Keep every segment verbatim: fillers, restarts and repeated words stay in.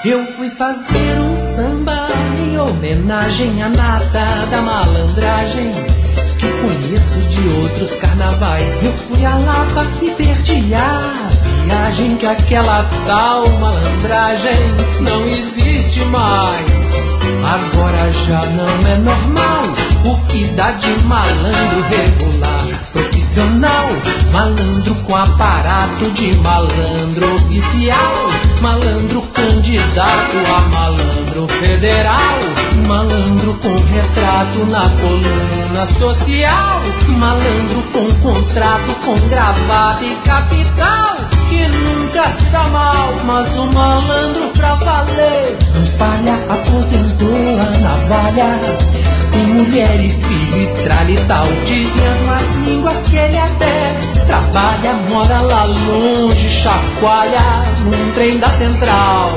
Eu fui fazer um samba em homenagem à nata da malandragem que conheço de outros carnavais. Eu fui a Lapa e perdi a viagem, que aquela tal malandragem não existe mais. Agora já não é normal o que dá de malandro regular, profissional, malandro com aparato de malandro oficial, malandro candidato a malandro federal, malandro com retrato na coluna social, malandro com contrato, com gravata e capital, que nunca se dá mal, mas o malandro pra valer não espalha, aposentou a navalha, tem mulher e filho e tralha e tal. Dizem as más línguas que ele até trabalha, mora lá longe, chacoalha num trem da central.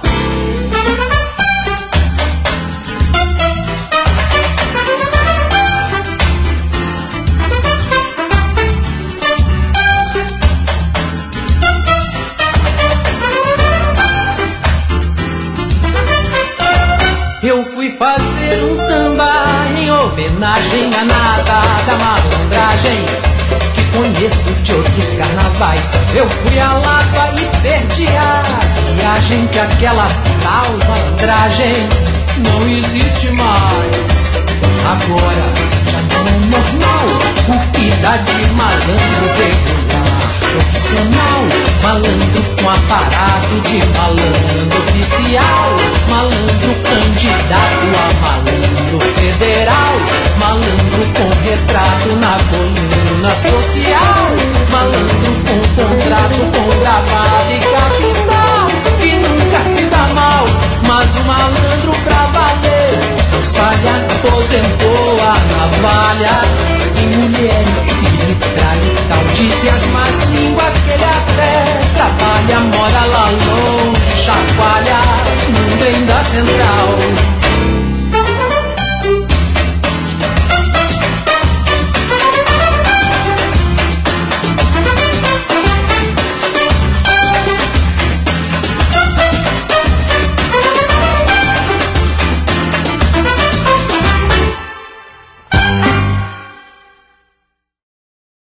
Eu fui fazer um samba em homenagem à nata da malandragem que conheço de outros carnavais. Eu fui a Lapa e perdi a viagem, que aquela tal malandragem não existe mais. Agora já não é normal o que dá de malandro regular, profissional, malandro com aparato de malandro oficial, malandro candidato a malandro federal, malandro com retrato na coluna social, malandro com contrato, com gravata